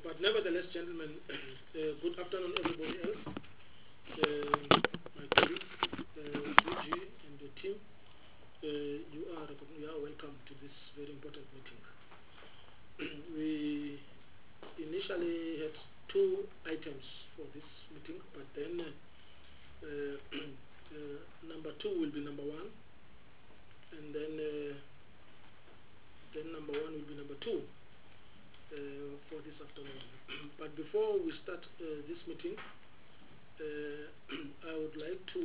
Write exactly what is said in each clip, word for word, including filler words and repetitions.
but nevertheless, gentlemen, uh, good afternoon, everybody else. Uh, my colleagues, uh, D G and the team, uh, you are you are welcome to this very important meeting. We initially had two items for this meeting, but then uh, uh, number two will be number one, and then uh, then number one will be number two. Uh, for this afternoon. But before we start uh, this meeting, uh, I would like to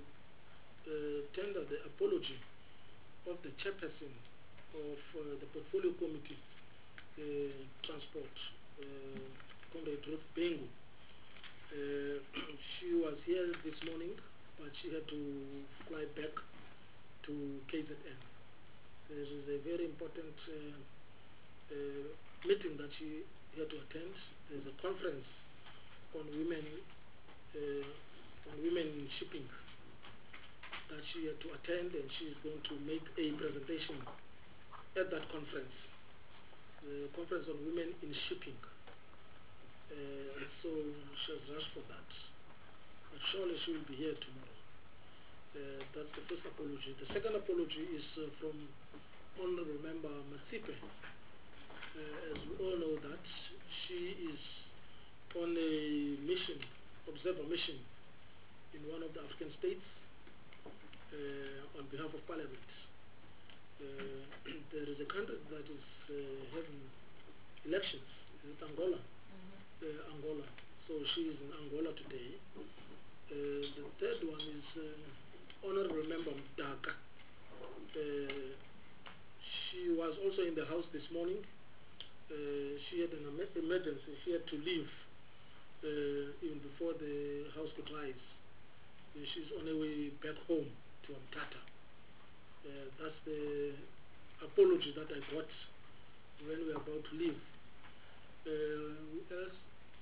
uh, tender the apology of the chairperson of uh, the Portfolio Committee uh, Transport, uh, Comrade Ruth Bengu. Uh, she was here this morning, but she had to fly back to K Z N. There is a very important uh, uh, meeting that she had to attend. There's a conference on women uh, on women in shipping that she had to attend, and she is going to make a presentation at that conference. The conference on women in shipping. Uh, so she has rushed for that. But surely she will be here tomorrow. Uh, that's the first apology. The second apology is uh, from Honorable Member Masipe. Uh, as we all know that she is on a mission, observer mission, in one of the African states uh, on behalf of Parliament. Uh, there is a country that is uh, having elections. Is it Angola? Mm-hmm. uh, Angola. So she is in Angola today. Uh, the third one is uh, Honorable Member Mdaka. Uh, she was also in the house this morning. Uh, she had an emergency. She had to leave uh, even before the house could rise. Uh, she's on her way back home to Amtata. Uh, that's the apology that I got when we were about to leave. Uh, else,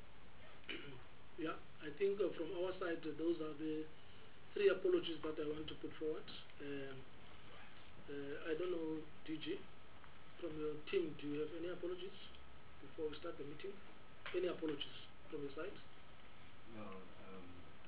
yeah, I think uh, from our side, uh, those are the three apologies that I want to put forward. Uh, uh, I don't know, D G. From your team, do you have any apologies before we start the meeting? Any apologies from your side? No. Um,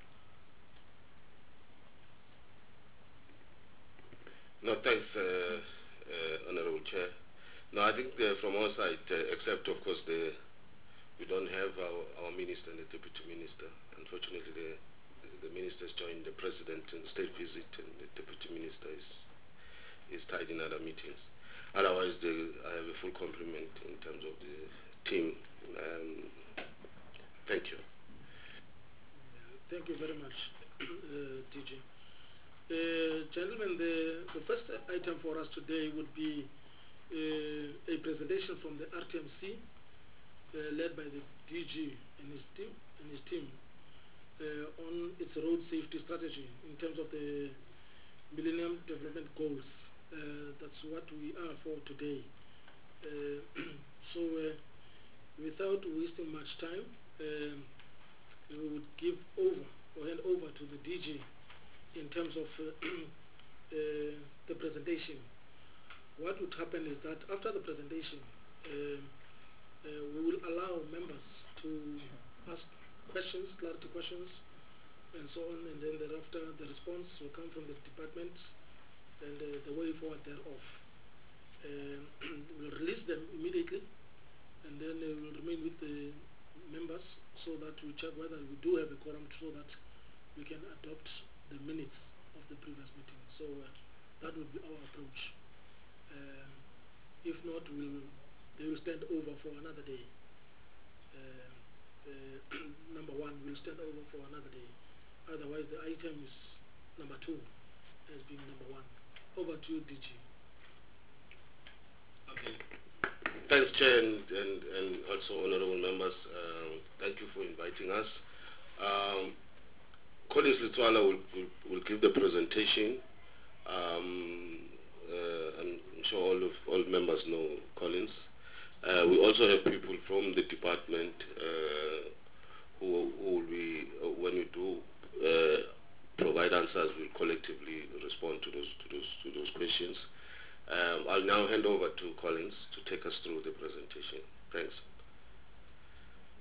no, thanks, uh, uh, Honorable Chair. No, I think uh, from our side, uh, except of course the we don't have our, our minister and the deputy minister. Unfortunately, the the minister has joined the president in state visit, and the deputy minister is is tied in other meetings. Otherwise, the, I have a full complement in terms of the team. Um, thank you. Thank you very much, uh, D J. Uh, gentlemen, the, the first item for us today would be uh, a presentation from the R T M C, uh, led by the D G and his team, and his team uh, on its road safety strategy in terms of the Millennium Development Goals. Uh, that's what we are for today. Uh, so, uh, without wasting much time, um, we would give over or hand over to the D G in terms of uh, uh, the presentation. What would happen is that after the presentation, uh, uh, we will allow members to ask questions, clarity questions, and so on, and then thereafter the response will come from the department and uh, the way forward thereof. Uh, we'll release them immediately, and then uh, we'll remain with the members so that we check whether we do have a quorum so that we can adopt the minutes of the previous meeting. So uh, that would be our approach. Uh, if not, we'll, they will stand over for another day. Uh, uh, number one will stand over for another day. Otherwise, the item is number two as being number one. Over to you, D G. Okay. Thanks, Chair, and, and, and also honorable members. Um, thank you for inviting us. Um, Collins Litwala will, will, will give the presentation. Um, uh, I'm sure all of all members know Collins. Uh, we also have people from the department uh, who, who will be, uh, when we do uh, provide answers, we'll collectively respond to those to those to those questions. Um, I'll now hand over to Collins to take us through the presentation. Thanks.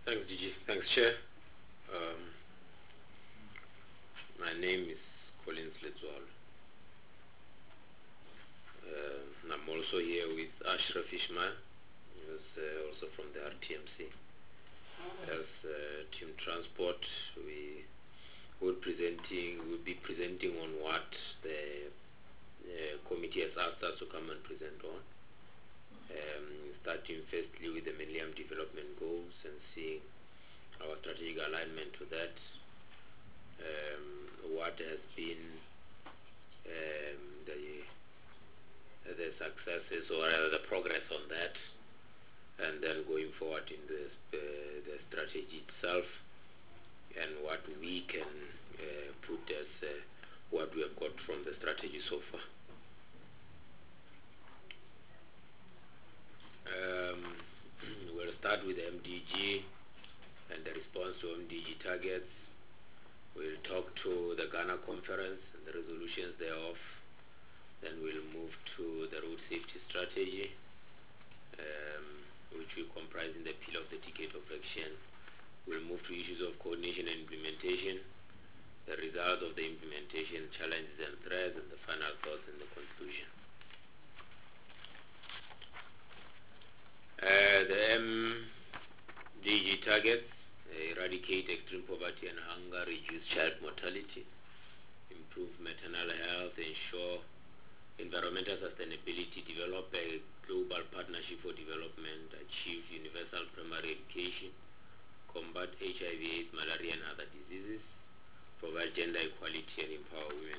Thanks, Gigi. Thanks, Chair. Um, my name is Collins Letswalo. Uh, I'm also here with Ashraf Ishmael, who's uh, also from the R T M C. As uh, Team Transport, we will presenting will be presenting on what the uh, committee has asked us to come and present on. Um, starting firstly with the Millennium Development Goals and seeing our strategic alignment to that. Um, what has been um, the the successes or uh, the progress on that, and then going forward in the uh, the strategy itself, and what we can uh, put as uh, what we have got from the strategy so far. Um, we'll start with M D G and the response to M D G targets. We'll talk to the Ghana conference and the resolutions thereof. Then we'll move to the road safety strategy, um, which will comprise in the pillar of the decade of action. We'll move to issues of coordination and implementation, the results of the implementation, challenges and threats, and the final thoughts and the conclusion. Uh, the M D G targets: eradicate extreme poverty and hunger, reduce child mortality, improve maternal health, ensure environmental sustainability, develop a global partnership for development, achieve universal primary education, combat H I V AIDS, malaria and other diseases, provide gender equality and empower women.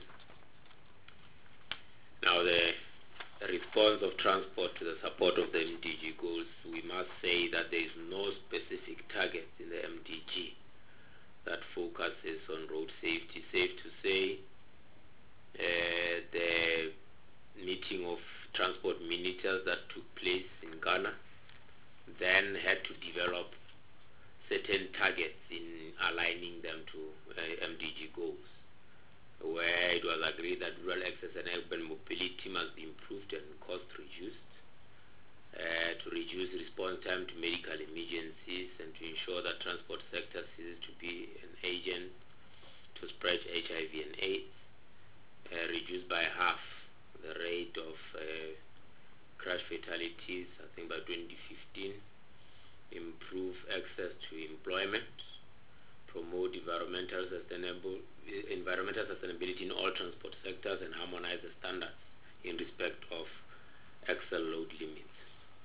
Now the response of transport to the support of the M D G goals, we must say that there is no specific target in the M D G that focuses on road safety. Safe to say, uh, the meeting of transport ministers that took place in Ghana then had to develop certain targets in aligning them to uh, M D G goals, where it was agreed that rural access and urban mobility must be improved and cost reduced, uh, to reduce response time to medical emergencies, and to ensure that transport sector ceases to be an agent to spread H I V and AIDS, uh, reduce by half the rate of uh, crash fatalities, I think by twenty fifteen, improve access to employment, promote environmental sustainable environmental sustainability in all transport sectors, and harmonize the standards in respect of axle load limits.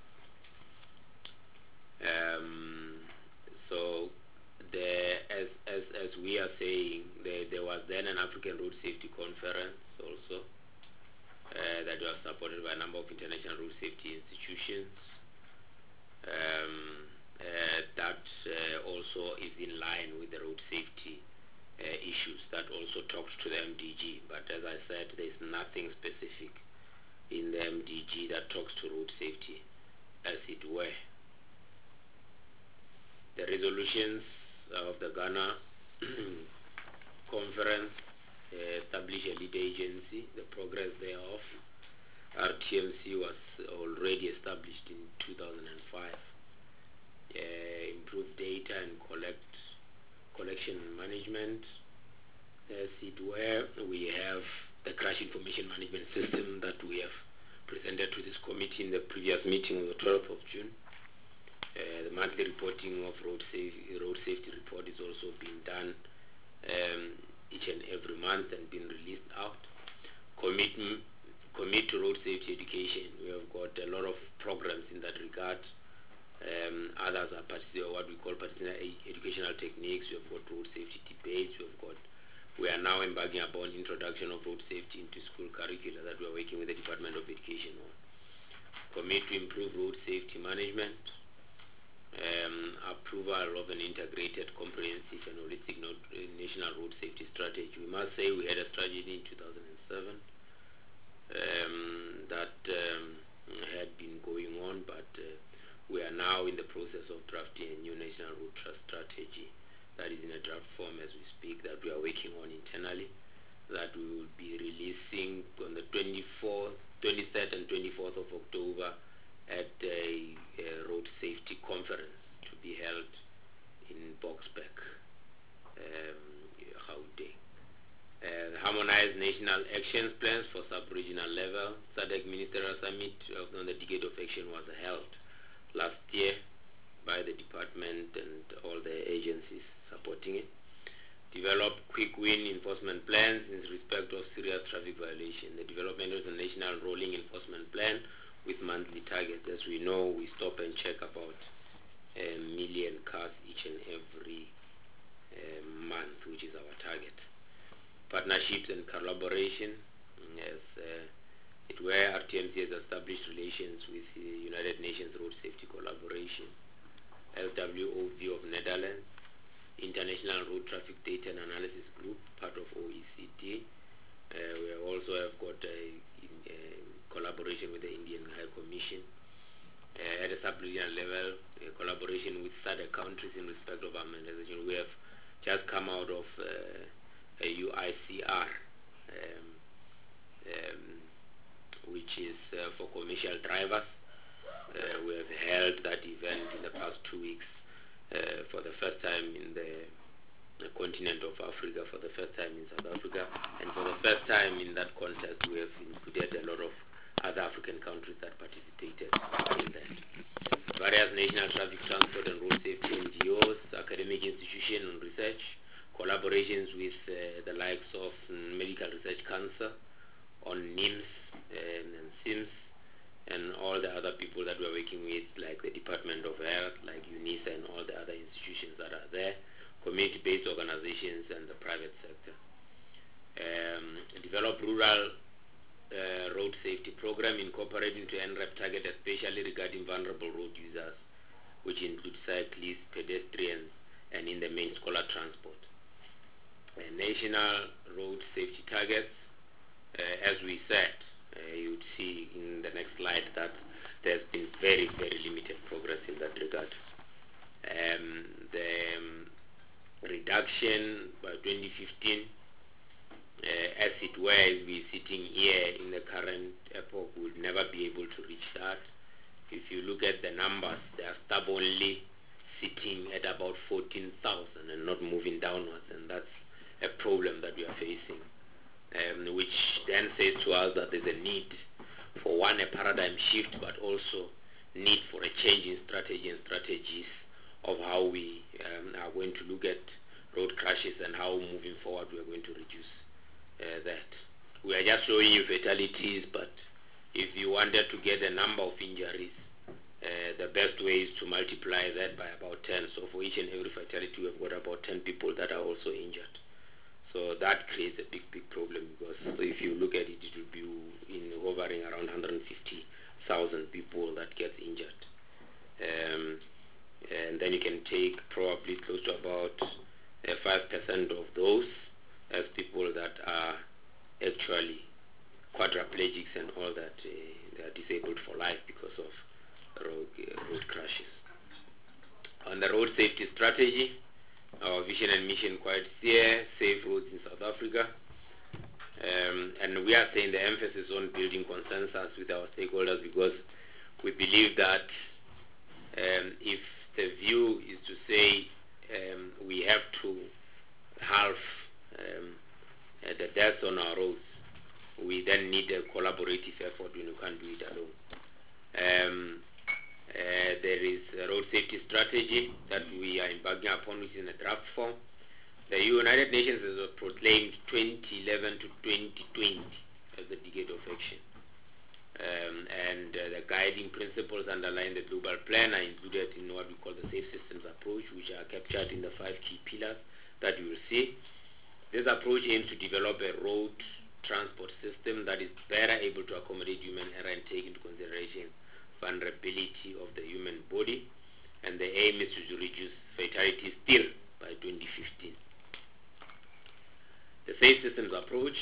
Um, so the, as, as, as we are saying, the, there was then an African Road Safety Conference also uh, that was supported by a number of international road safety institutions. Um, uh, that uh, also is in line with the road safety uh, issues, that also talks to the M D G. But as I said, there is nothing specific in the M D G that talks to road safety, as it were. The resolutions of the Ghana conference uh, establish a lead agency, the progress thereof. R T M C was already established in two thousand five. Uh, improve data and collect collection and management. As it were, we have the crash information management system that we have presented to this committee in the previous meeting on the twelfth of June. Uh, the monthly reporting of road, safe, road safety report is also being done um, each and every month and being released out. Commit, commit to road safety education. We have got a lot of programs in that regard. Um, others are what we call particular educational techniques. We have got road safety debates. We have got. We are now embarking upon introduction of road safety into school curricula that we are working with the Department of Education on. Commit to improve road safety management. Um, approval of an integrated, comprehensive and holistic national road safety strategy. We must say we had a strategy in two thousand seven um, that um, had been going on, but uh, we are now in the process of drafting a new national road strategy that is in a draft form as we speak, that we are working on internally, that we will be releasing on the twenty-fourth, twenty-third and twenty-fourth of October at a, a road safety conference to be held harmonized national action plans for sub-regional level. S A D C Ministerial Summit on the Decade of Action was held last year by the department and all the agencies supporting it. Develop quick win enforcement plans in respect of serious traffic violation. The development of the national rolling enforcement plan with monthly targets. As we know, we stop and check about a million cars each and every uh, month, which is our target. Partnerships and collaboration, as uh, it where R T M C has established relations with the United Nations Road Safety Collaboration, L W O V of Netherlands, International Road Traffic Data and Analysis Group, part of O E C D. Uh, we also have got a, in, a collaboration with the Indian High Commission. Uh, at a sub-regional level, a collaboration with S A D C countries in respect of harmonization. We have just come out of uh, a U I C R, um, um, which is uh, for commercial drivers. Uh, we have held that event in the past two weeks uh, for the first time in the, the continent of Africa, for the first time in South Africa, and for the first time in that context we have included a lot of other African countries that participated in that. Various national traffic transport and road safety N G Os, academic institutions and research, collaborations with uh, the likes of um, Medical Research Council on NIMS and, and SIMS, and all the other people that we're working with, like the Department of Health, like UNISA and all the other institutions that are there, community-based organizations and the private sector. Um, develop rural uh, road safety program incorporating to N R E P target, especially regarding vulnerable road users, which include cyclists, pedestrians, and in the main scholar transport. Uh, national road safety targets, uh, as we said, uh, you would see in the next slide that there's been very, very limited progress in that regard. Um, the um, reduction by twenty fifteen, uh, as it were, as we're sitting here in the current epoch, we'll never be able to reach that. If you look at the numbers, they are stubbornly sitting at about fourteen thousand and not moving downwards, and that's a problem that we are facing, um, which then says to us that there's a need for one, a paradigm shift, but also need for a change in strategy and strategies of how we um, are going to look at road crashes and how moving forward we are going to reduce uh, that. We are just showing you fatalities, but if you wanted to get a number of injuries, uh, the best way is to multiply that by about ten. So for each and every fatality, we've got about ten people that are also injured. So that creates a big, big problem, because if you look at it, it will be in hovering around one hundred fifty thousand people that get injured. Um, and then you can take probably close to about uh, five percent of those as people that are actually quadriplegics and all that, uh, they are disabled for life because of road, uh, road crashes. On the road safety strategy, our vision and mission quite clear: safe roads in South Africa. Um, and we are saying the emphasis on building consensus with our stakeholders, because we believe that um, if the view is to say um, we have to halve um, uh, the deaths on our roads, we then need a collaborative effort when you can't do it alone. Um, Uh, there is a road safety strategy that we are embarking upon, which is in a draft form. The United Nations has proclaimed twenty eleven to twenty twenty as the decade of action. Um, and uh, the guiding principles underlying the global plan are included in what we call the safe systems approach, which are captured in the five key pillars that you will see. This approach aims to develop a road transport system that is better able to accommodate human error and take into consideration vulnerability of the human body, and the aim is to reduce fatalities still by twenty fifteen. The safe systems approach,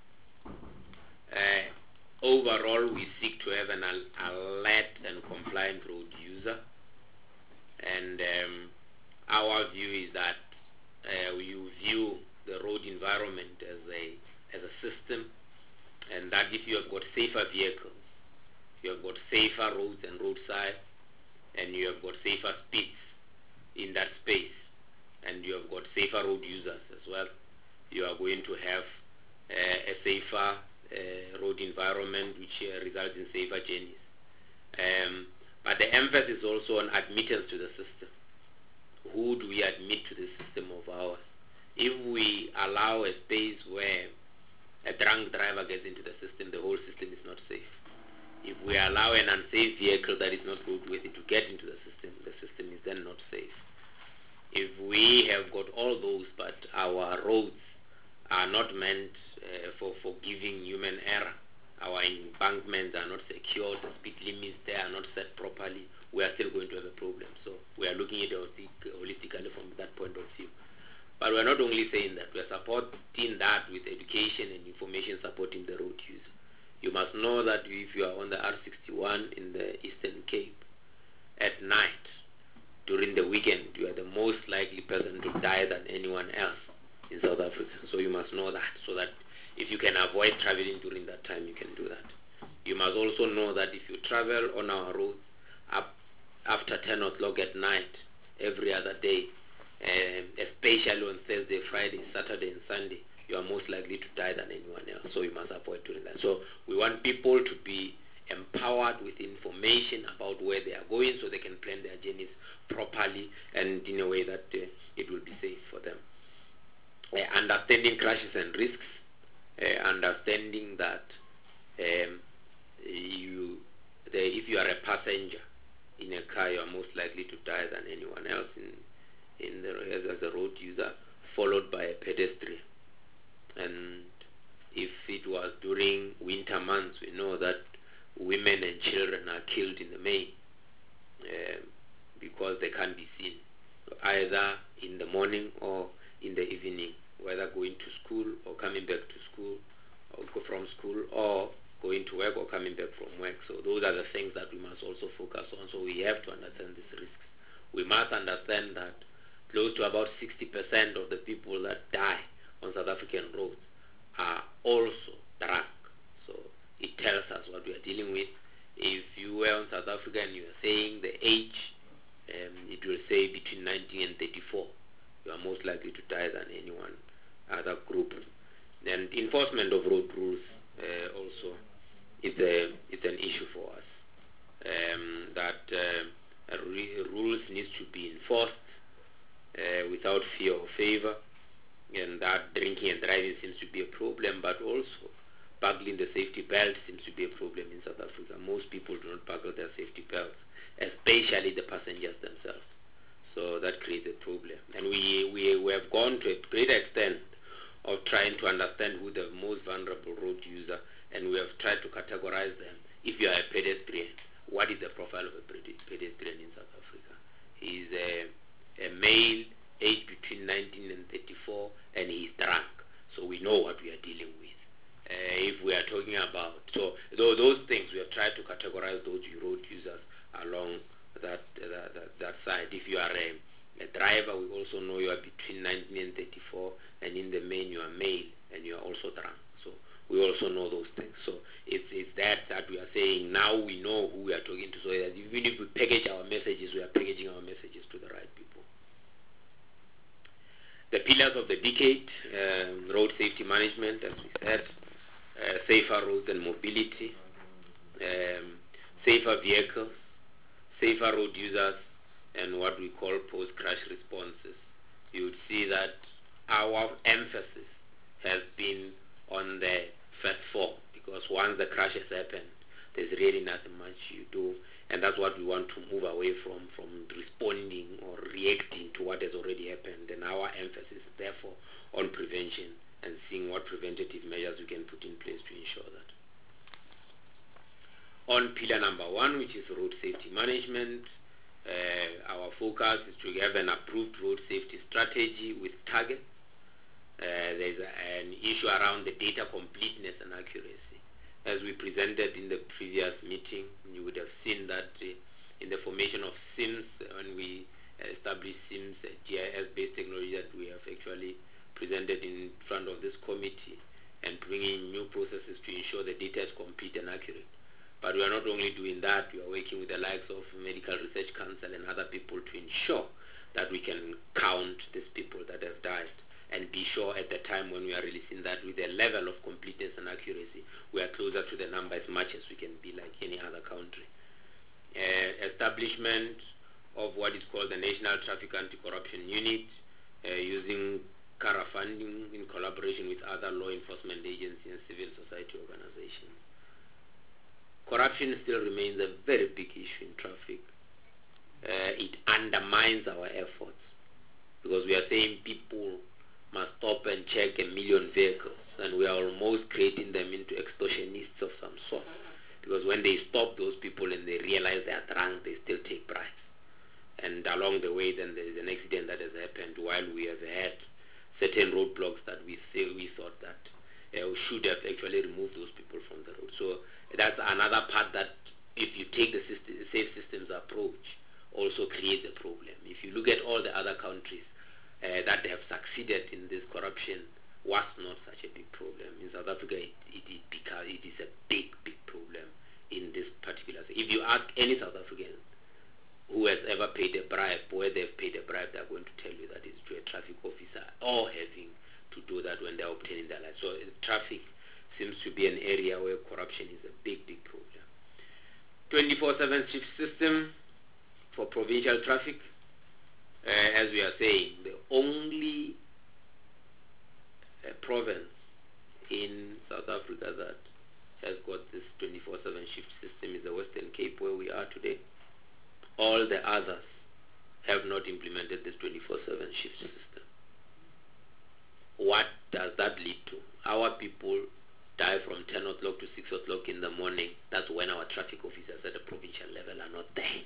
uh, overall we seek to have an alert and compliant road user, and um, our view is that uh, you view the road environment as a as a system, and that if you have got safer vehicles, you have got safer roads and roadside, and you have got safer speeds in that space, and you have got safer road users as well, you are going to have uh, a safer uh, road environment, which uh, results in safer journeys. Um, but the emphasis is also on admittance to the system. Who do we admit to the system of ours? If we allow a space where a drunk driver gets into the system, the whole system is not safe. If we allow an unsafe vehicle that is not roadworthy to get into the system, the system is then not safe. If we have got all those, but our roads are not meant uh, for, for giving human error, our embankments are not secured, the speed limits there are not set properly, we are still going to have a problem. So we are looking at it holistically from that point of view. But we are not only saying that, we are supporting that with education and information supporting the road user. You must know that if you are on the R sixty-one in the Eastern Cape at night, during the weekend, you are the most likely person to die than anyone else in South Africa. So you must know that, so that if you can avoid traveling during that time, you can do that. You must also know that if you travel on our roads up after ten o'clock at night, every other day, um, especially on Thursday, Friday, Saturday, and Sunday, you are most likely to die than anyone else. So you must avoid doing that. So we want people to be empowered with information about where they are going, so they can plan their journeys properly and in a way that uh, it will be safe for them. Uh, understanding crashes and risks, uh, understanding that um, you, the, if you are a passenger in a car, you are most likely to die than anyone else in, in the, as a road user, followed by a pedestrian. And if it was during winter months, we know that women and children are killed in the main uh, because they can't be seen, either in the morning or in the evening, whether going to school or coming back to school, or go from school, or going to work or coming back from work. So those are the things that we must also focus on. So we have to understand these risks. We must understand that close to about sixty percent of the people that die on South African roads are also drunk. So it tells us what we are dealing with. If you were on South Africa and you are saying the age, um, it will say between nineteen and thirty-four. You are most likely to die than anyone other group. And enforcement of road rules uh, also is a it's an issue for us. Um, that uh, re rules needs to be enforced uh, without fear or favor. And that drinking and driving seems to be a problem, but also buckling the safety belt seems to be a problem in South Africa. Most people do not buckle their safety belts, especially the passengers themselves. So that creates a problem. And we, we, we have gone to a great extent of trying to understand who the most vulnerable road user, and we have tried to categorize them. If you are a pedestrian, what is the profile of a pedestrian in South Africa? He is a, a male, aged between nineteen and thirty-four, and he's drunk. So we know what we are dealing with. Uh, if we are talking about, so th those things, we have tried to categorize those road users along that, that, that, that side. If you are a, a driver, we also know you are between nineteen and thirty-four, and in the main you are male, and you are also drunk. So we also know those things. So it's, it's that that we are saying now we know who we are talking to, so that even if we package our messages, we are packaging our messages to the right people. The pillars of the decade, um, road safety management, as we said, uh, safer roads and mobility, um, safer vehicles, safer road users, and what we call post-crash responses. You would see that our emphasis has been on the first four, because once the crash has happened, there's really nothing much you do, and that's what we want to move away from, from responding or reacting to what has already happened. And our emphasis is therefore on prevention and seeing what preventative measures we can put in place to ensure that. On pillar number one, which is road safety management, uh, our focus is to have an approved road safety strategy with targets. Uh, there's a, an issue around the data completeness and accuracy. As we presented in the previous meeting, you would have seen that uh, in the formation of SIMS, when we established SIMS, uh, G I S-based technology that we have actually presented in front of this committee, and bringing new processes to ensure the data is complete and accurate. But we are not only doing that, we are working with the likes of Medical Research Council and other people to ensure that we can count these people that have died. and be sure at the time when we are releasing that with a level of completeness and accuracy, we are closer to the number as much as we can be like any other country. Uh, establishment of what is called the National Traffic Anti-Corruption Unit, uh, using CARA funding in collaboration with other law enforcement agencies and civil society organizations. Corruption still remains a very big issue in traffic. Uh, it undermines our efforts because we are saying people must stop and check a million vehicles, and we are almost creating them into extortionists of some sort, because when they stop those people and they realize they are drunk, they still take bribes. And along the way, then there is an accident that has happened while we have had certain roadblocks that we say we thought that uh, we should have actually removed those people from the road. So that's another part that, if you take the system, safe systems approach, also creates a problem. If you look at all the other countries uh, that have succeeded in this, corruption was not such a big problem. In South Africa, it, it, it, because it is a big, big problem in this particular. If you ask any South African who has ever paid a bribe, where they've paid a bribe, they're going to tell you that it's to a traffic officer or having to do that when they're obtaining their life. So uh, traffic seems to be an area where corruption is a big, big problem. twenty-four seven shift system for provincial traffic. Uh, as we are saying, the only uh, province in South Africa that has got this twenty-four seven shift system is the Western Cape, where we are today. All the others have not implemented this twenty-four seven shift system. What does that lead to? Our people die from ten o'clock to six o'clock in the morning. That's when our traffic officers at the provincial level are not there.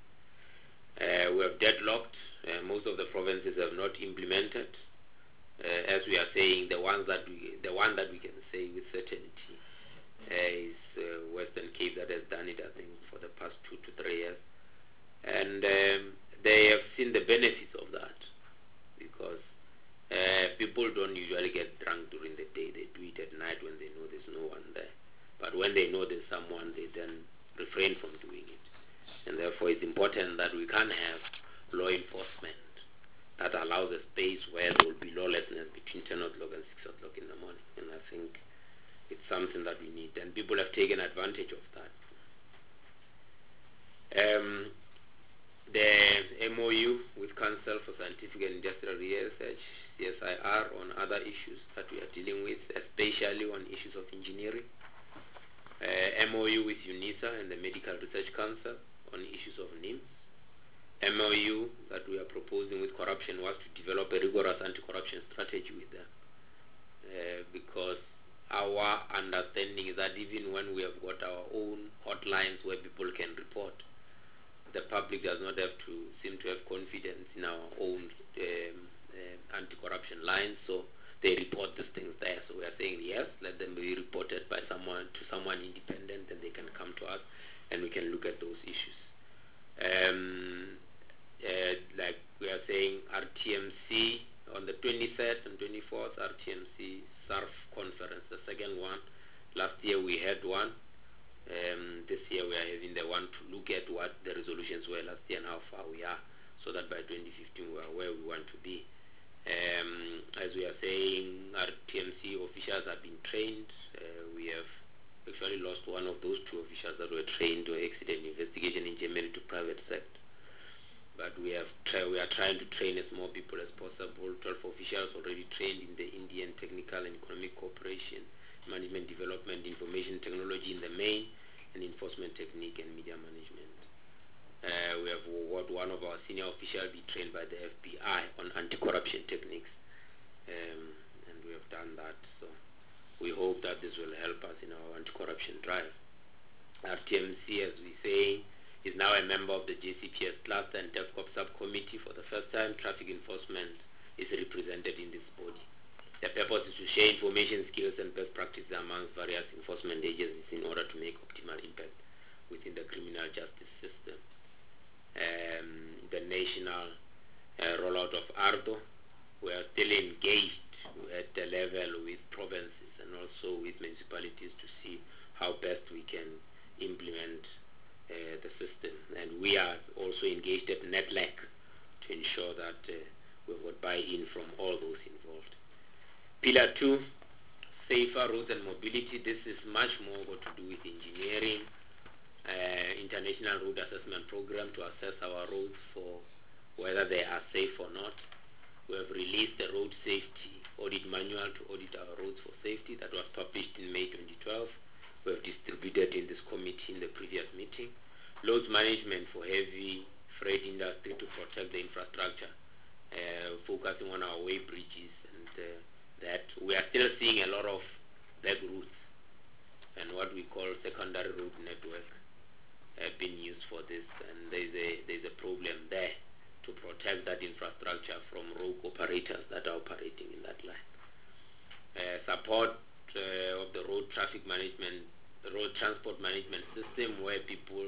Uh, we have deadlocked. Uh, most of the provinces have not implemented. Uh, as we are saying, the ones that we, the one that we can say with certainty uh, is uh, Western Cape, that has done it, I think, for the past two to three years. And um, they have seen the benefits of that, because uh, people don't usually get drunk during the day. They do it at night when they know there's no one there. But when they know there's someone, they then refrain from doing it. And therefore it's important that we can have law enforcement that allows a space where there will be lawlessness between ten o'clock and six o'clock in the morning. And I think it's something that we need. And people have taken advantage of that. Um, the M O U with Council for Scientific and Industrial Research, C S I R, on other issues that we are dealing with, especially on issues of engineering. Uh, M O U with UNISA and the Medical Research Council on issues of N I M S. M O U that we are proposing with corruption was to develop a rigorous anti-corruption strategy with them. Uh, because our understanding is that even when we have got our own hotlines where people can report, the public does not have to seem to have confidence in our own um, uh, anti-corruption lines, so they report these things there. So we are saying, yes, let them be reported by someone to someone independent, and they can come to us and we can look at those issues. Um, uh, like we are saying, R T M C on the twenty-third and twenty-fourth, R T M C S A R F conference, the second one. Last year we had one. Um, this year we are having the one to look at what the resolutions were last year and how far we are, so that by twenty fifteen we are where we want to be. Um, as we are saying, our T M C officials have been trained. Uh, we have actually lost one of those two officials that were trained to accident investigation in Germany to private sector. But we have try, we are trying to train as more people as possible. twelve officials already trained in the Indian Technical and Economic Cooperation, Management Development, Information Technology in the main, and Enforcement Technique and Media Management. Uh, we have what one of our senior officials be trained by the F B I on anti-corruption techniques, um, and we have done that. So we hope that this will help us in our anti-corruption drive. Our T M C, as we say, is now a member of the J C P S Cluster and DEFCOP Subcommittee. For the first time, traffic enforcement is represented in this body. The purpose is to share information, skills, and best practices amongst various enforcement agencies in order to make optimal impact within the criminal justice system. Um, the national uh, rollout of ARDO, we are still engaged at the level with provinces and also with municipalities to see how best we can implement uh, the system. And we are also engaged at NETLAC to ensure that uh, we've got buy-in from all those involved. Pillar two, safer roads and mobility. This is much more got to do with engineering, uh, international road assessment program to assess our roads for whether they are safe or not. We have released the road safety audit manual to audit our roads for safety that was published in May twenty twelve. We have distributed in this committee in the previous meeting. Loads management for heavy freight industry to protect the infrastructure, uh, focusing on our way bridges, and uh, that we are still seeing a lot of back routes and what we call secondary road network have been used for this, and there's a there's a problem there to protect that infrastructure from rogue operators that are operating in that line. Uh, support uh, of the road traffic management, the road transport management system, where people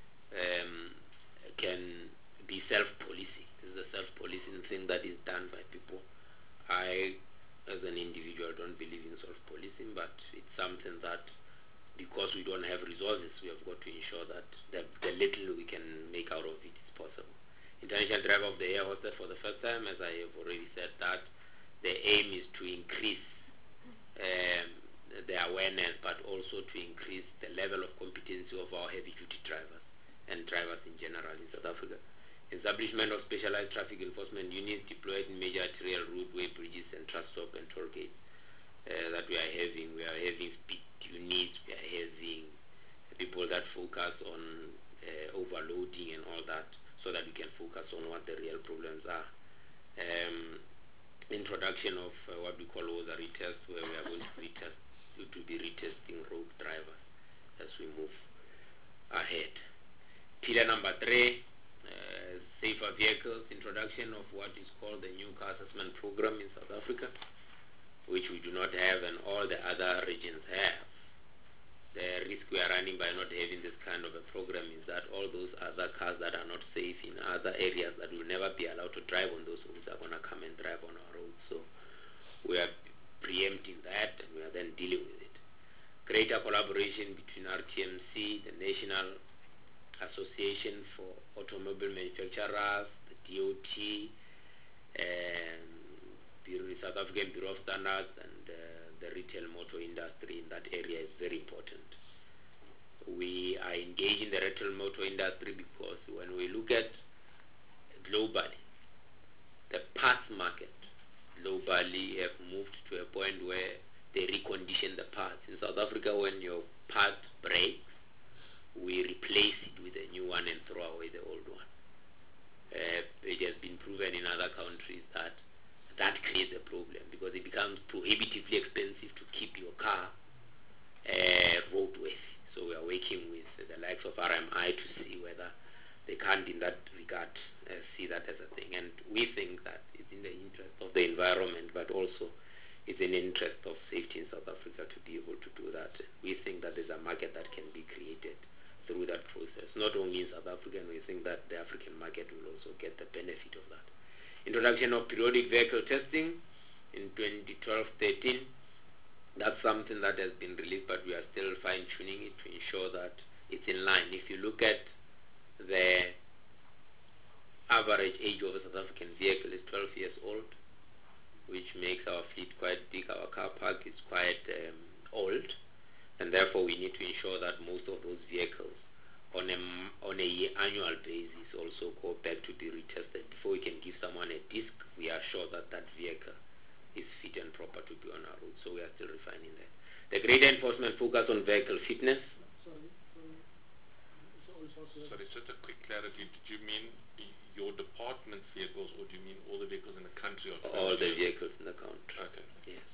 um, can be self-policing. This is a self-policing thing that is done by people. I, as an individual, don't believe in self-policing, but it's something that, because we don't have resources, we have got to ensure that the, the little we can make out of it is possible. International Driver of the Year hosted for the first time, as I have already said, that the aim is to increase um, the awareness, but also to increase the level of competency of our heavy-duty drivers and drivers in general in South Africa. Establishment of specialized traffic enforcement units deployed in major arterial roadway bridges and truck stop and toll gates uh, that we are having. We are having speed units, we are having people that focus on uh, overloading and all that, so that we can focus on what the real problems are. Um, introduction of uh, what we call other retests, where we are going to retest to be retesting road drivers as we move ahead. Pillar number three, uh, safer vehicles, introduction of what is called the new car assessment program in South Africa, which we do not have and all the other regions have. The risk we are running by not having this kind of a program is that all those other cars that are not safe in other areas that will never be allowed to drive on those roads are going to come and drive on our roads. So we are preempting that, and we are then dealing with it. Greater collaboration between R T M C, the National Association for Automobile Manufacturers, the D O T, and the South African Bureau of Standards, and uh, the retail motor industry in that area is very important. We are engaged in the retail motor industry because when we look at globally, the parts market globally have moved to a point where they recondition the parts. In South Africa, when your part breaks, we replace it with a new one and throw away the old one. Uh, it has been proven in other countries that that creates a problem, because it becomes prohibitively expensive to keep your car uh, roadworthy. So we are working with the likes of R M I to see whether they can't, in that regard, uh, see that as a thing. And we think that it's in the interest of the environment, but also it's in the interest of safety in South Africa to be able to do that. We think that there's a market that can be created through that process. Not only in South Africa, and we think that the African market will also get the benefit of that. Introduction of periodic vehicle testing in twenty twelve thirteen. That's something that has been released, but we are still fine-tuning it to ensure that it's in line. If you look at the average age of a South African vehicle is twelve years old, which makes our fleet quite big. Our car park is quite um, old, and therefore we need to ensure that most of those vehicles on a, on a annual basis also go back to be retested. Before we can give someone a disc, we are sure that that vehicle is fit and proper to be on our road. So we are still refining that. The greater enforcement focus on vehicle fitness. Sorry, sorry. It's also Sorry, just a quick clarity. Did you mean your department's vehicles, or do you mean all the vehicles in the country? Or all the vehicles in the country. Okay. Yes.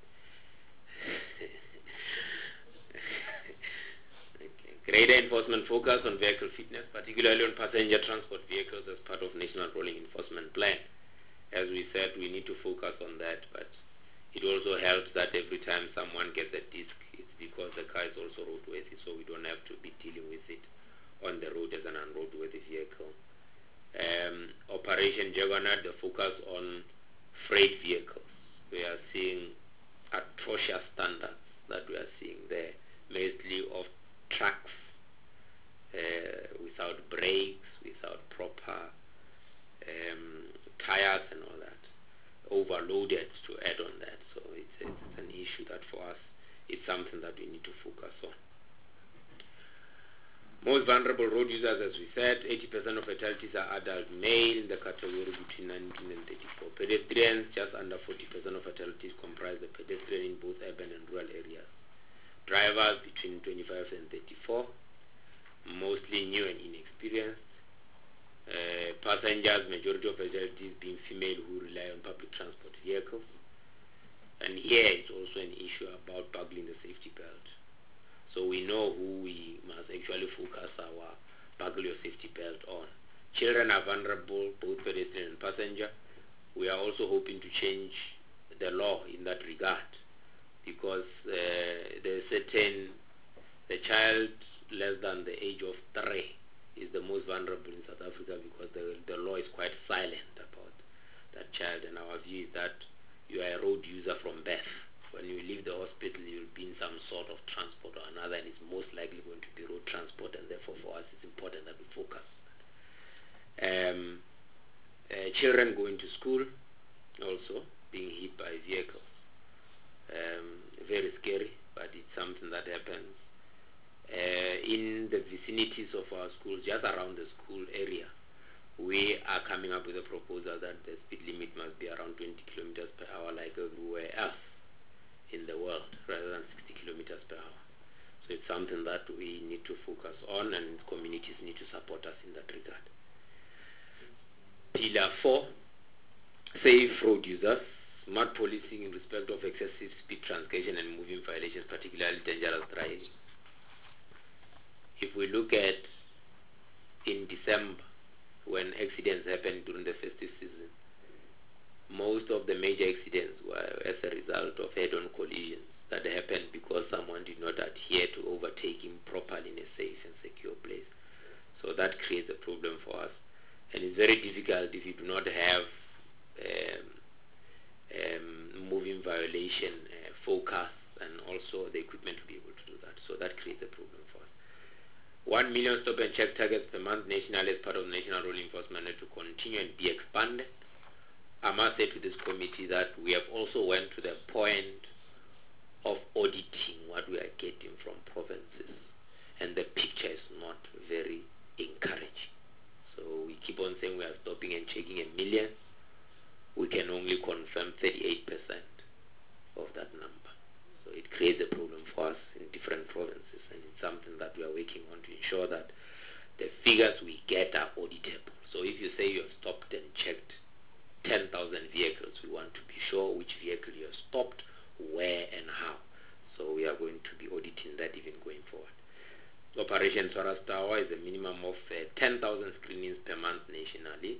Greater enforcement focus on vehicle fitness, particularly on passenger transport vehicles as part of National Rolling Enforcement Plan. As we said, we need to focus on that, but it also helps that every time someone gets a disc, it's because the car is also roadworthy, so we don't have to be dealing with it on the road as an unroadworthy vehicle. Um, Operation Juggernaut, the focus on freight vehicles. We are seeing atrocious standards that we are seeing there, mostly of trucks uh, without brakes, without proper um, tires and all that, overloaded to add on that. So it's focus on. Most vulnerable road users, as we said, eighty percent of fatalities are adult male in the category between nineteen and thirty-four. Pedestrians, just under forty percent of fatalities comprise the pedestrian in both urban and rural areas. Drivers between twenty-five and thirty-four, mostly new and inexperienced. Uh, passengers, majority of fatalities being female who rely on public transport vehicles. And here it's also an issue about buckling the safety belt. So we know who we must actually focus our buckle your safety belt on. Children are vulnerable, both pedestrian and passenger. We are also hoping to change the law in that regard, because uh, there's certain, the child less than the age of three is the most vulnerable in South Africa, because the, the law is quite silent about that child, and our view is that you are a road user from birth. When you leave the hospital, you'll be in some sort of transport or another, and it's most likely going to be road transport, and therefore for us it's important that we focus. Um, uh, children going to school also being hit by vehicles. Um, very scary, but it's something that happens. Uh, in the vicinities of our schools, just around the school area, we are coming up with a proposal that the speed limit must be around twenty kilometers per hour like everywhere else in the world, rather than sixty kilometers per hour. So it's something that we need to focus on, and communities need to support us in that regard. Pillar four, safe road users, smart policing in respect of excessive speed transgression and moving violations, particularly dangerous driving. If we look at in December, when accidents happened during the festive season, most of the major accidents were as a result of head-on collisions that happened because someone did not adhere to overtaking properly in a safe and secure place. So that creates a problem for us. And it's very difficult if you do not have um, um, moving violation uh, focus and also the equipment to be able to do that. So that creates a problem for us. One million stop and check targets per month nationally as part of the National Road Enforcement Network to continue and be expanded. I must say to this committee that we have also went to the point of auditing what we are getting from provinces, and the picture is not very encouraging. So we keep on saying we are stopping and checking a million. We can only confirm thirty-eight percent of that number. So it creates a problem for us in different provinces, and it's something that we are working on to ensure that the figures we get are auditable. So if you say you have stopped and checked ten thousand vehicles, we want to be sure which vehicle you have stopped, where and how. So we are going to be auditing that even going forward. Operation Swaras Tower is a minimum of uh, ten thousand screenings per month nationally.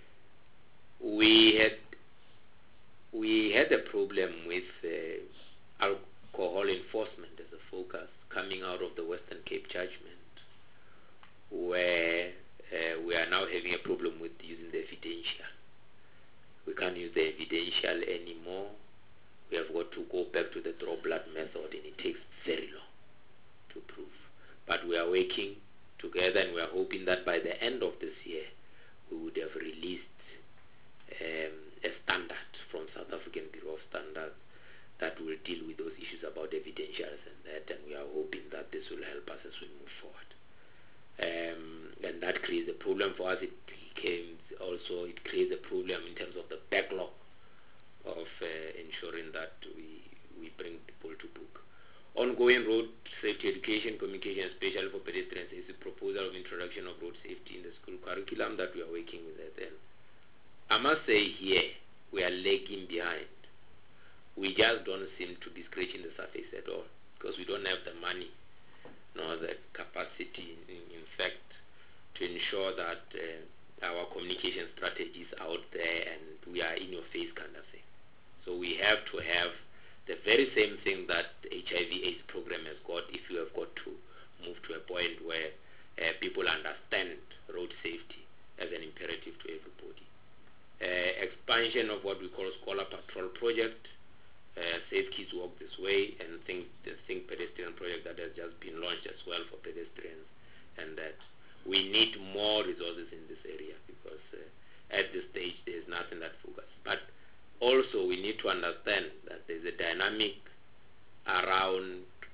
We had we had a problem with uh, alcohol enforcement as a focus coming out of the Western Cape judgment, where uh, we are now having a problem with using the evidential. We can't use the evidential anymore. We have got to go back to the draw blood method, and it takes very long to prove. But we are working together, and we are hoping that by the end of this year we would have released um, a standard from South African Bureau of Standards that will deal with those issues about evidentials and that, and we are hoping that this will help us as we move forward. Um, and that creates a problem for us. It became also, it creates a problem in terms of the backlog of uh, ensuring that we, we bring people to book. Ongoing road safety education, communication, especially for pedestrians, is a proposal of introduction of road safety in the school curriculum that we are working with at then. I must say here, we are lagging behind. We just don't seem to be scratching the surface at all, because we don't have the money nor the capacity, in, in fact, to ensure that uh, our communication strategy is out there and we are in your face kind of thing. So we have to have the very same thing that the H I V AIDS program has got, if you have got to move to a point where uh, people understand road safety as an imperative to everybody. Uh, expansion of what we call Scholar Patrol Project, uh, Safe Kids Walk This Way, and think, the Think Pedestrian Project that has just been launched as well for pedestrians, and that we need more resources in this area, because uh, at this stage there's nothing that focuses. But also we need to understand that there's a dynamic around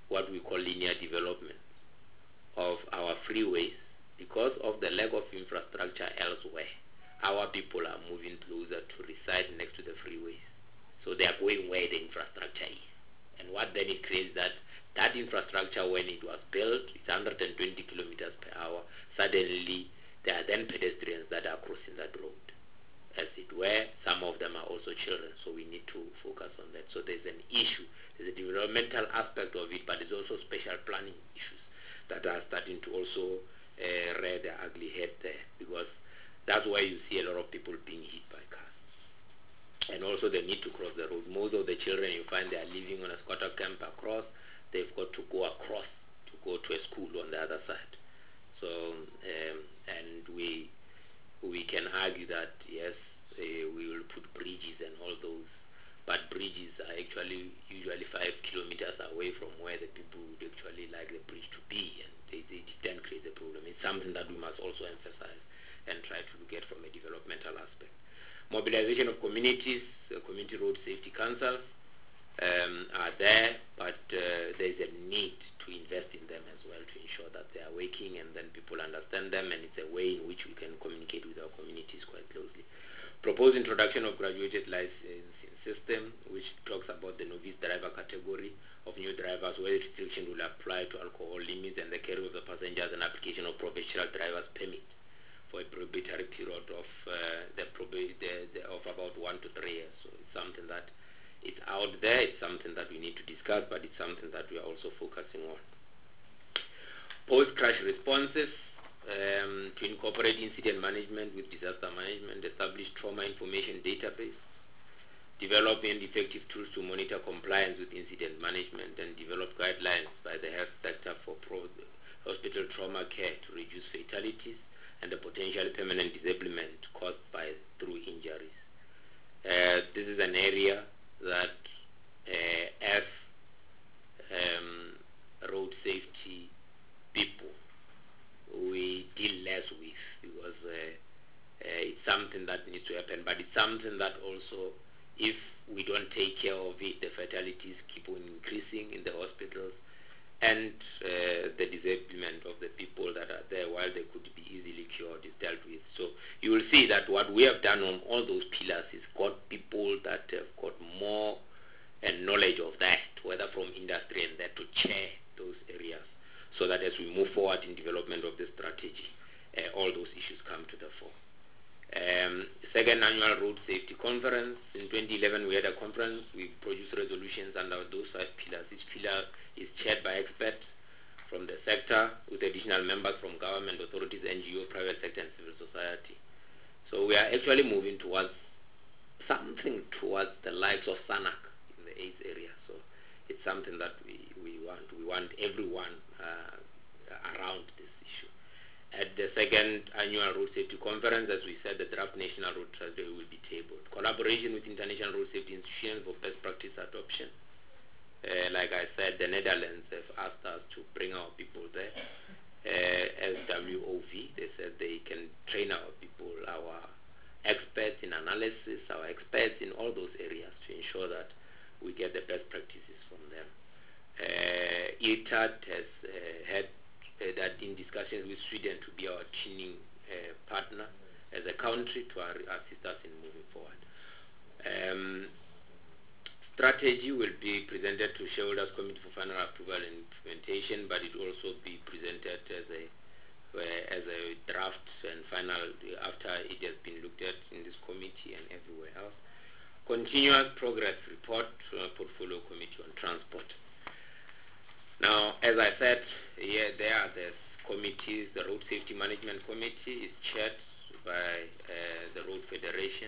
what we call linear development of our freeways. Because of the lack of infrastructure elsewhere, our people are moving closer to reside next to the freeways. So they are going where the infrastructure is. And what then it creates that that infrastructure, when it was built, it's one hundred twenty kilometers per hour. Suddenly, there are then pedestrians that are crossing that road. As it were, some of them are also children, so we need to focus on that. So there's an issue. There's a developmental aspect of it, but there's also special planning issues that are starting to also uh, rear their ugly head there, because that's why you see a lot of people being hit by cars. And also the need to cross the road. Most of the children you find, they are living on a squatter camp across. They've got to go across to go to a school on the other side. So, um, and we we can argue that yes, uh, we will put bridges and all those, but bridges are actually usually five kilometers away from where the people would actually like the bridge to be, and they, they then create a problem. It's something that we must also emphasize and try to look at from a developmental aspect. Mobilization of communities, uh, community road safety councils um, are there, but uh, there is a need to invest in them as well to ensure that they are working and then people understand them, and it's a way in which we can communicate with our communities quite closely. Proposed introduction of graduated licensing system, which talks about the novice driver category of new drivers, where restriction will apply to alcohol limits and the carry of the passengers, and application of professional driver's permit for a probationary period of uh, the, the, the of about one to three years. So it's something that it's out there. It's something that we need to discuss, but it's something that we are also focusing on. Post-crash responses, um, to incorporate incident management with disaster management, establish trauma information database, develop and effective tools to monitor compliance with incident management, and develop guidelines by the health sector for pro hospital trauma care to reduce fatalities and the potential permanent disablement caused by through injuries. Uh, this is an area that uh, as um, road safety people we deal less with, because uh, uh, it's something that needs to happen, but it's something that also, if we don't take care of it, the fatalities keep on increasing in the hospitals, and uh, the disablement of the people that are there, while they could be easily cured, is dealt with. So you will see that what we have done on all those pillars is got people that have got more and knowledge of that, whether from industry and that, to chair those areas, so that as we move forward in development of the strategy, uh, all those issues come to the fore. Um, second annual road safety conference. In twenty eleven we had a conference. We produced resolutions under those five pillars. Each pillar is chaired by experts from the sector, with additional members from government authorities, N G O, private sector, and civil society. So we are actually moving towards something towards the likes of SANAC in the AIDS area. So it's something that we, we want. We want everyone uh, around this issue. At the second annual road safety conference, as we said, the draft national road strategy will be tabled. Collaboration with international road safety institutions for best practice adoption. Uh, like I said, the Netherlands have asked us to bring our people there. Uh, S W O V, they said they can train our people, our experts in analysis, our experts in all those areas, to ensure that we get the best practices from them. Uh, I T A D has uh, had uh, that in discussions with Sweden to be our tuning uh, partner as a country to our, assist us in moving forward. Um, strategy will be presented to shareholders committee for final approval and implementation, but it will also be presented as a uh, as a draft and final after it has been looked at in this committee and everywhere else. Continuous progress report to our portfolio committee on transport. Now, as I said, yeah, there are the committees. The Road Safety Management Committee is chaired by uh, the Road Federation,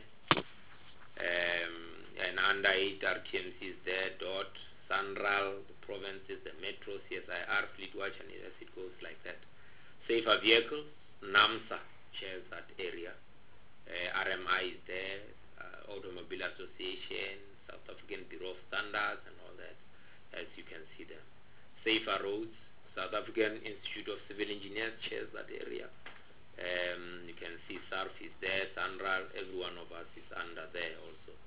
um, and under it R T M C is there, D O T, SANRAL, the provinces, the Metro, C S I R, Fleetwatch, and as it goes like that. Safer Vehicles, NAMSA chairs that area. Uh, R M I is there, uh, Automobile Association, South African Bureau of Standards, and all that, as you can see there. Safer Roads, South African Institute of Civil Engineers chairs that area. Um, you can see S A R F is there, SANRAL, every one of us is under there also.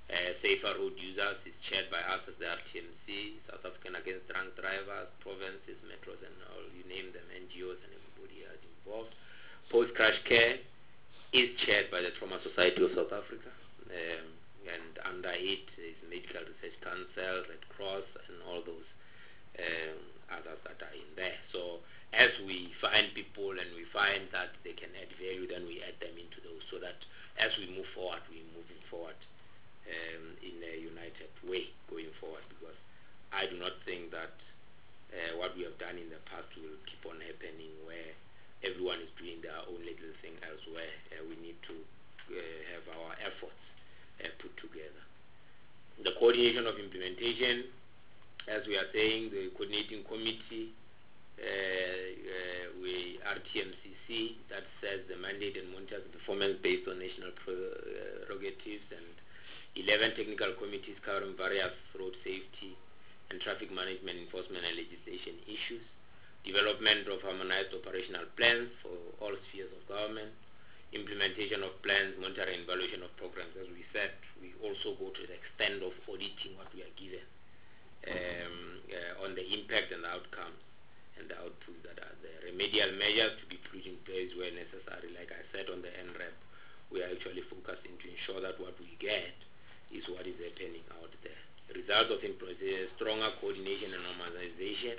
Uh, Safer Road Users is chaired by us as the R T M C, South African Against Drunk Drivers, provinces, metros, and all, you name them, N G Os, and everybody else involved. Post-crash care is chaired by the Trauma Society of South Africa, um, and under it is Medical Research Council, Red Cross, and all those um, others that are in there. So as we find people and we find that they can add value, then we add them into those, so that as we move forward, we're moving forward um, in a united way going forward, because I do not think that uh, what we have done in the past will keep on happening, where everyone is doing their own little thing elsewhere. Uh, we need to uh, have our efforts uh, put together. The coordination of implementation, as we are saying, the coordinating committee, uh, uh, we R T M C C, that says the mandate and monitors the performance based on national prerogatives, and eleven technical committees covering various road safety and traffic management, enforcement, and legislation issues. Development of harmonized operational plans for all spheres of government, implementation of plans, monitoring and evaluation of programs. As we said, we also go to the extent of auditing what we are given um, uh, on the impact and the outcomes and the outputs that are there. Remedial measures to be put in place where necessary. Like I said on the N R E P, we are actually focusing to ensure that what we get is what is happening out there. The result of implementation, stronger coordination and normalization,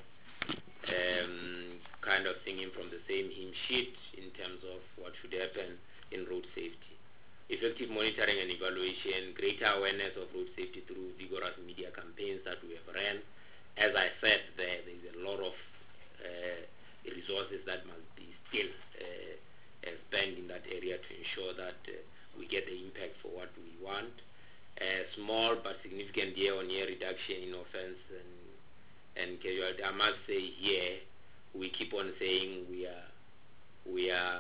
Um, kind of singing from the same hymn sheet in terms of what should happen in road safety. Effective monitoring and evaluation, greater awareness of road safety through vigorous media campaigns that we have ran. As I said, there, there is a lot of uh, resources that must be still uh, uh, spent in that area to ensure that uh, we get the impact for what we want. A small but significant year-on-year reduction in offense and and casualty. I must say here, we keep on saying we are, we are,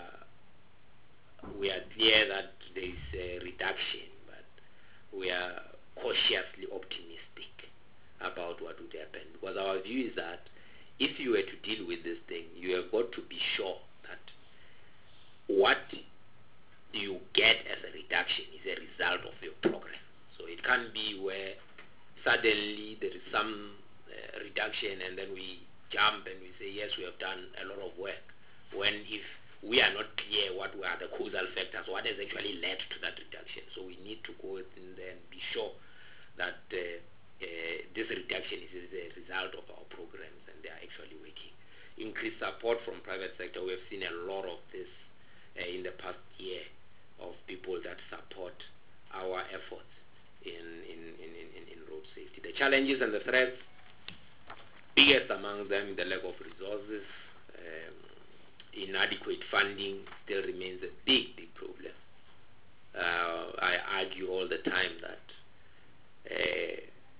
we are clear that there is a reduction, but we are cautiously optimistic about what would happen, because our view is that if you were to deal with this thing, you have got to be sure that what you get as a reduction is a result of your program. So it can't be where suddenly there is some Uh, reduction and then we jump and we say yes, we have done a lot of work, when if we are not clear what were the causal factors, what has actually led to that reduction. So we need to go in there and be sure that uh, uh, this reduction is, is a result of our programs and they are actually working. Increased support from private sector, we have seen a lot of this uh, in the past year, of people that support our efforts in, in, in, in, in road safety. The challenges and the threats, biggest among them, the lack of resources, um, inadequate funding still remains a big, big problem. Uh, I argue all the time that uh,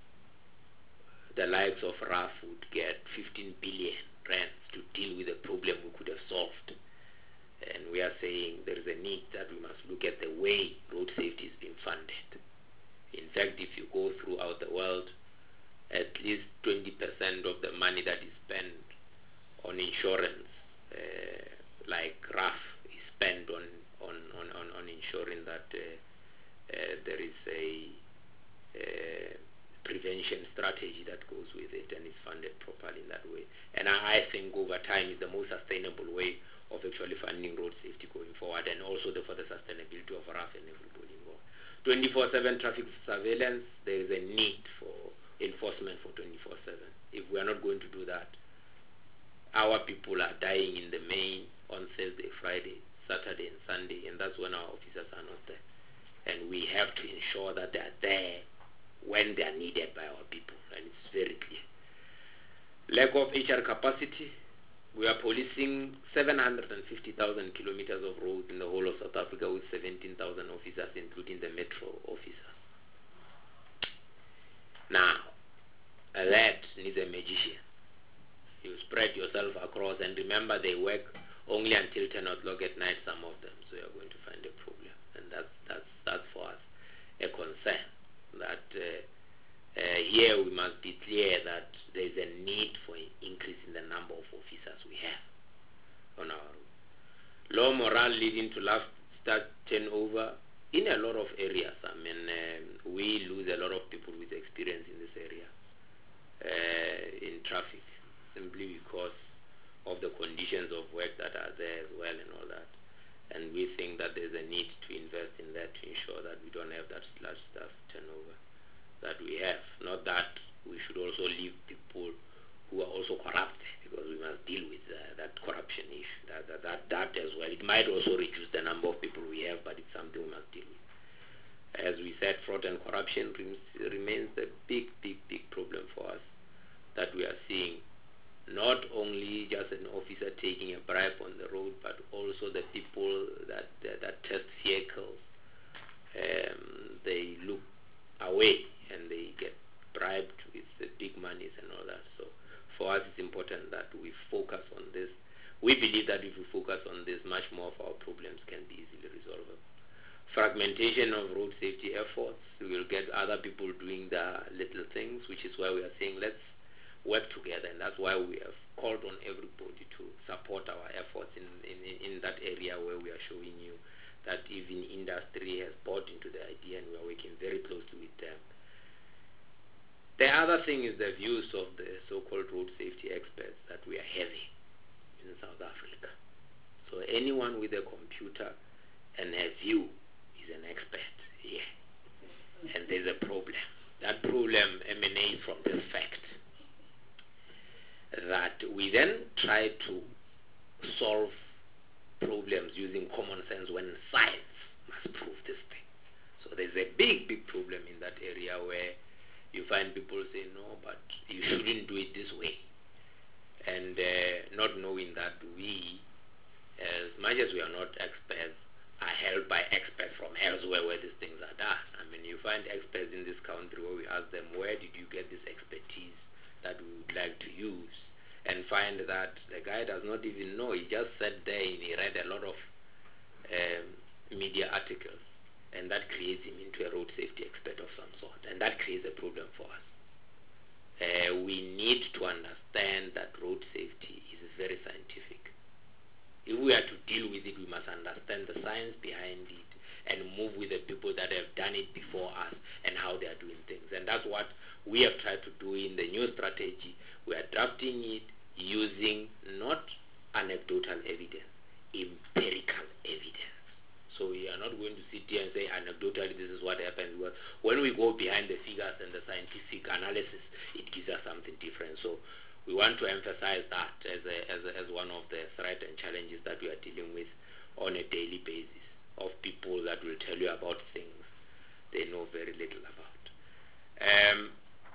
the likes of R A F would get fifteen billion rand to deal with a problem we could have solved. And we are saying there is a need that we must look at the way road safety is being funded. In fact, if you go throughout the world, at least twenty percent of the money that is spent on insurance, uh, like R A F, is spent on, on, on, on, on ensuring that uh, uh, there is a uh, prevention strategy that goes with it and is funded properly in that way. And I, I think over time is the most sustainable way of actually funding road safety going forward, and also the, for the sustainability of R A F and everybody involved. twenty-four seven traffic surveillance, there is a need for enforcement for twenty-four seven. If we are not going to do that, our people are dying in the main on Thursday, Friday, Saturday and Sunday, and that's when our officers are not there. And we have to ensure that they are there when they are needed by our people, and it's very clear. Lack of H R capacity, we are policing seven hundred fifty thousand kilometers of roads in the whole of South Africa with seventeen thousand officers, including the metro officers. Now, that needs a magician. You spread yourself across, and remember they work only until ten o'clock at night, some of them, so you're going to find a problem. And that's, that's, that's for us a concern, that uh, uh, here we must be clear that there is a need for an increase in the number of officers we have on our road. Low morale leading to last start turnover in a lot of areas. I mean, um, we lose a lot of people with experience in this area, uh, in traffic, simply because of the conditions of work that are there as well and all that. And we think that there's a need to invest in that to ensure that we don't have that large staff turnover that we have. Not that we should also leave people who are also corrupt, because we must deal with uh, that corruption issue, that, that, that, that as well. It might also reduce the number of people we have, but it's something we must deal with. As we said, fraud and corruption remains a big, big, big problem for us that we are seeing. Not only just an officer taking a bribe on the road, but also the people that that, that test vehicles. Um, they look away and they get bribed with the big monies and all that. So for us, it's important that we focus on this. We believe that if we focus on this, much more of our problems can be easily resolvable. Fragmentation of road safety efforts, we will get other people doing the little things, which is why we are saying let's work together, and that's why we have called on everybody to support our efforts in, in, in that area where we are showing you that even industry has bought into the idea, and we are working very closely with them. The other thing is the views of the so-called road safety experts that we are having in South Africa. So anyone with a computer and a view is an expert here. And there's a problem. That problem emanates from the fact that we then try to solve problems using common sense when science must prove this thing. So there's a big, big problem in that area where you find people say, no, but you shouldn't do it this way. And uh, not knowing that we, as much as we are not experts, are held by experts from elsewhere where these things are done. I mean, you find experts in this country where we ask them, where did you get this expertise that we would like to use, and find that the guy does not even know. He just sat there and he read a lot of um, media articles, and that creates him into a road safety expert of some sort, and that creates a problem for us. Uh, we need to understand that road safety is very scientific. If we are to deal with it, we must understand the science behind it and move with the people that have done it before us and how they are doing things. And that's what we have tried to do in the new strategy. We are drafting it using not anecdotal evidence, empirical evidence. So we are not going to sit here and say anecdotally this is what happened. When we go behind the figures and the scientific analysis, it gives us something different. So we want to emphasize that as, a, as, a, as one of the threats and challenges that we are dealing with on a daily basis, of people that will tell you about things they know very little about. Um,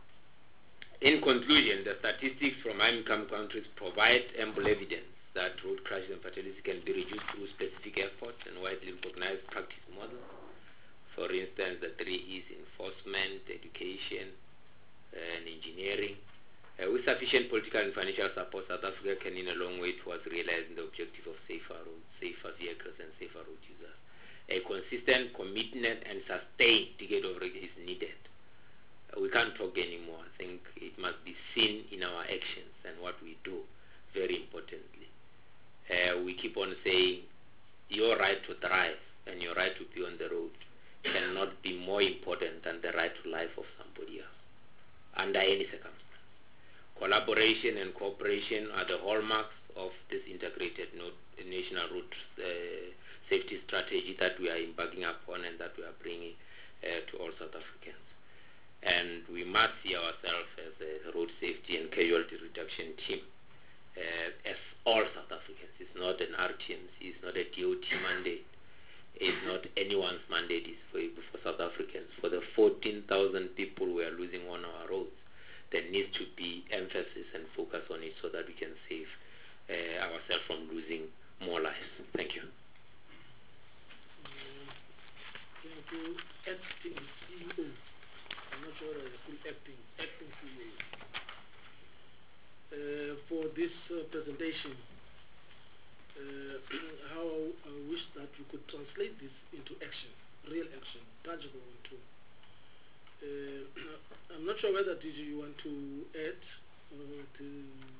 in conclusion, the statistics from high-income countries provide ample evidence that road crashes and fatalities can be reduced through specific efforts and widely recognized practice models. For instance, the three E's: enforcement, education, and engineering. Uh, with sufficient political and financial support, South Africa can in a long way towards realizing the objective of safer roads, safer vehicles, and safer road users. A consistent commitment and sustained decade of work is needed. Uh, we can't talk anymore. I think it must be seen in our actions and what we do, very importantly. Uh, we keep on saying your right to drive and your right to be on the road cannot be more important than the right to life of somebody else, under any circumstance. Collaboration and cooperation are the hallmarks of this integrated national road uh, safety strategy that we are embarking upon and that we are bringing uh, to all South Africans. And we must see ourselves as a road safety and casualty reduction team, uh, as all South Africans. It's not an R T M C, it's not a D O T mandate, it's not anyone's mandate, it's for, for South Africans. For the fourteen thousand people we are losing on our roads, there needs to be emphasis and focus on it so that we can save uh, ourselves from losing more lives. Thank you. Thank you, acting C E O. I'm not sure I full acting, acting C E O. Uh, for this uh, presentation, uh, how I wish that you could translate this into action, real action, tangible into. Uh, I'm not sure whether did you want to add or to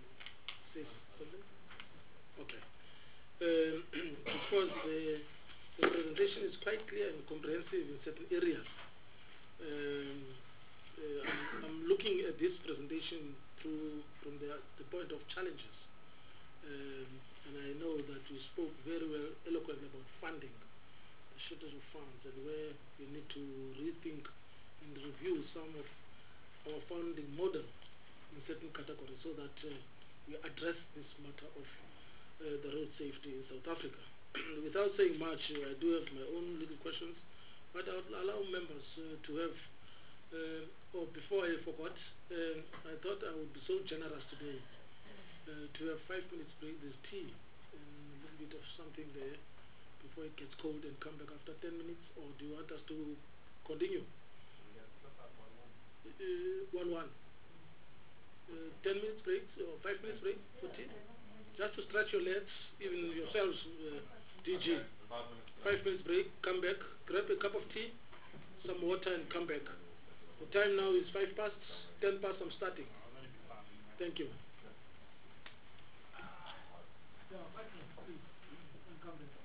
say something? Okay. Um, because the the presentation is quite clear and comprehensive in certain areas. Um, uh, I'm, I'm looking at this presentation through from the, the point of challenges. Um, and I know that you spoke very well, eloquently about funding, the shortage of funds, and where we need to rethink and review some of our funding model in certain categories so that uh, we address this matter of uh, the road safety in South Africa. Without saying much, uh, I do have my own little questions, but I would allow members uh, to have, uh, oh, before I forgot, uh, I thought I would be so generous today uh, to have five minutes break. There's tea and a little bit of something there before it gets cold and come back after ten minutes, or do you want us to continue? Uh, one one. Uh, ten minutes break or five minutes break for tea? Just to stretch your legs, even yourselves, uh, D G. Five minutes break, come back, grab a cup of tea, some water, and come back. The time now is five past, ten past. I'm starting. Thank you. Yeah, five minutes, please, and come back.